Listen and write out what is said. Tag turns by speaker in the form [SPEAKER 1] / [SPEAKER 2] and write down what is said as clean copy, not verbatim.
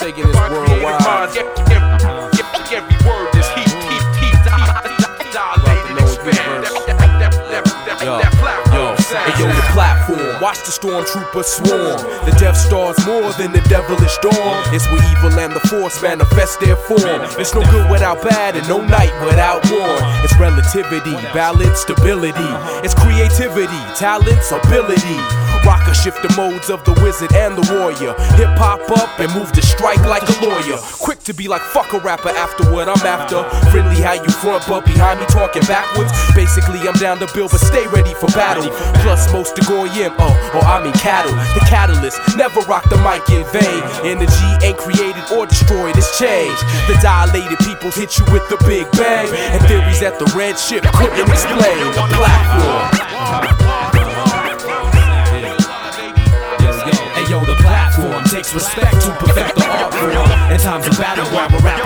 [SPEAKER 1] taking this worldwide.
[SPEAKER 2] Every word is heat, dilated, expand.
[SPEAKER 1] Yo, the platform, watch the stormtroopers swarm. The Death Star's more than the devilish dawn. It's where evil and the force manifest their form. It's no good without bad and no night without war. It's relativity, balance, stability. It's creativity, talents, ability. Rocker shift the modes of the wizard and the warrior. Hip hop up and move to strike like a lawyer. Quick to be like fuck a rapper after what I'm after. Friendly how you front but behind me talking backwards. Basically I'm down to build but stay ready for battle. Plus most to goyim, or I mean cattle. The catalyst, never rock the mic in vain. Energy ain't created or destroyed, it's changed. The dilated people hit you with the big bang. And theories that the red ship couldn't explain. The platform.
[SPEAKER 3] The platform takes respect to perfect the art form. In times of battle, while we're out